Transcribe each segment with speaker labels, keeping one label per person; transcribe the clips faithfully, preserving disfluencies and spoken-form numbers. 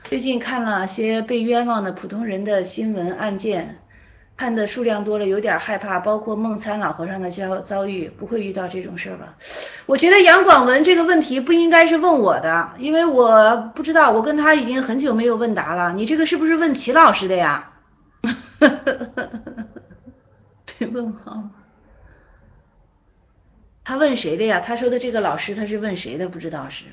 Speaker 1: 最近看了些被冤枉的普通人的新闻案件，看的数量多了，有点害怕。包括梦参老和尚的遭遭遇，不会遇到这种事吧？我觉得杨广文这个问题不应该是问我的，因为我不知道，我跟他已经很久没有问答了。你这个是不是问齐老师的呀？对，问号。他问谁的呀？他说的这个老师他是问谁的？不知道是。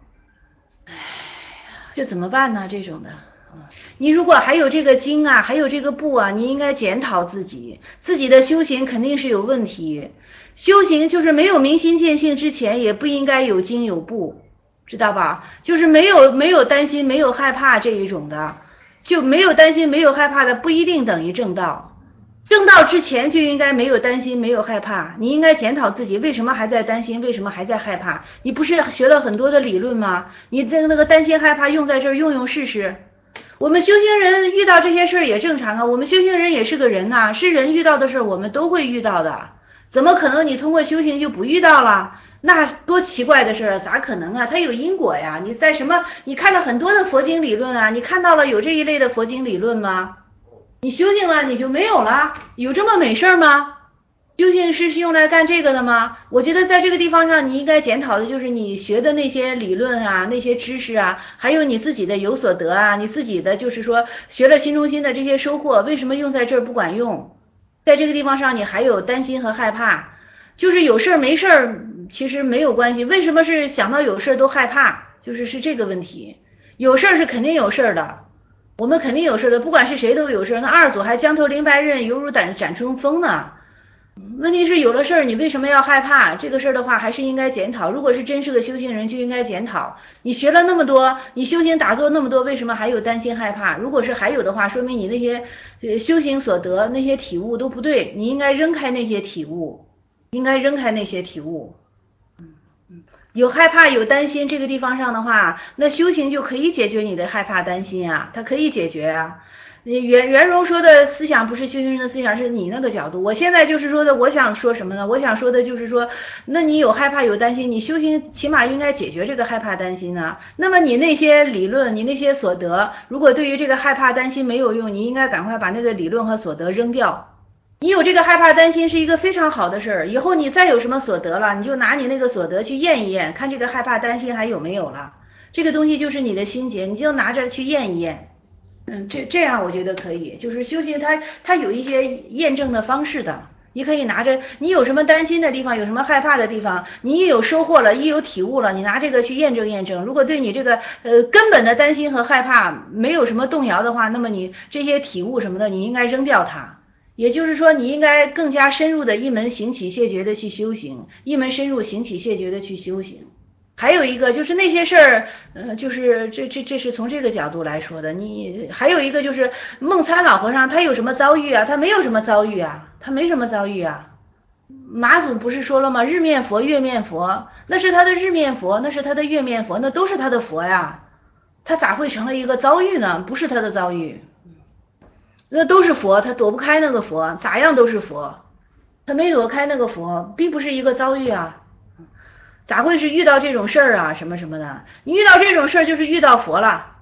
Speaker 1: 这怎么办呢？这种的，你如果还有这个经啊，还有这个部啊，你应该检讨自己，自己的修行肯定是有问题。修行就是没有明心见性之前，也不应该有经有部，知道吧？就是没有没有担心，没有害怕这一种的，就没有担心，没有害怕的，不一定等于正道。正道之前就应该没有担心，没有害怕。你应该检讨自己，为什么还在担心，为什么还在害怕？你不是学了很多的理论吗？你这个那个担心害怕用在这儿用用试试。我们修行人遇到这些事儿也正常啊，我们修行人也是个人呐、啊，是人遇到的事儿我们都会遇到的，怎么可能你通过修行就不遇到了？那多奇怪的事儿，咋可能啊？它有因果呀！你在什么？你看了很多的佛经理论啊，你看到了有这一类的佛经理论吗？你修行了你就没有了？有这么美事吗？修行是是用来干这个的吗？我觉得在这个地方上，你应该检讨的就是你学的那些理论啊，那些知识啊，还有你自己的有所得啊，你自己的就是说学了新中心的这些收获，为什么用在这儿不管用？在这个地方上，你还有担心和害怕，就是有事儿没事儿，其实没有关系。为什么是想到有事儿都害怕？就是是这个问题。有事儿是肯定有事儿的，我们肯定有事的，不管是谁都有事。那二祖还江头临白刃，犹如斩斩春风呢。问题是有了事儿，你为什么要害怕？这个事儿的话，还是应该检讨。如果是真是个修行人，就应该检讨。你学了那么多，你修行打坐那么多，为什么还有担心害怕？如果是还有的话，说明你那些呃修行所得那些体悟都不对，你应该扔开那些体悟，应该扔开那些体悟。有害怕有担心这个地方上的话，那修行就可以解决你的害怕担心啊，它可以解决啊。袁袁荣说的思想不是修行人的思想，是你那个角度。我现在就是说的，我想说什么呢？我想说的就是说，那你有害怕有担心，你修行起码应该解决这个害怕担心呢。那么你那些理论，你那些所得，如果对于这个害怕担心没有用，你应该赶快把那个理论和所得扔掉。你有这个害怕担心是一个非常好的事儿，以后你再有什么所得了，你就拿你那个所得去验一验，看这个害怕担心还有没有了。这个东西就是你的心结，你就拿着去验一验。嗯，这这样我觉得可以，就是修行它它有一些验证的方式的，你可以拿着，你有什么担心的地方，有什么害怕的地方，你一有收获了，一有体悟了，你拿这个去验证验证。如果对你这个呃根本的担心和害怕没有什么动摇的话，那么你这些体悟什么的，你应该扔掉它。也就是说，你应该更加深入的一门行起谢绝的去修行，一门深入行起谢绝的去修行。还有一个就是那些事儿，呃，就是这这这是从这个角度来说的。你还有一个就是梦参老和尚，他有什么遭遇啊？他没有什么遭遇啊，他没什么遭遇啊。马祖不是说了吗？日面佛、月面佛，那是他的日面佛，那是他的月面佛，那都是他的佛呀。他咋会成了一个遭遇呢？不是他的遭遇。那都是佛，他躲不开那个佛，咋样都是佛，他没躲开那个佛，并不是一个遭遇啊，咋会是遇到这种事儿啊，什么什么的？你遇到这种事儿就是遇到佛了，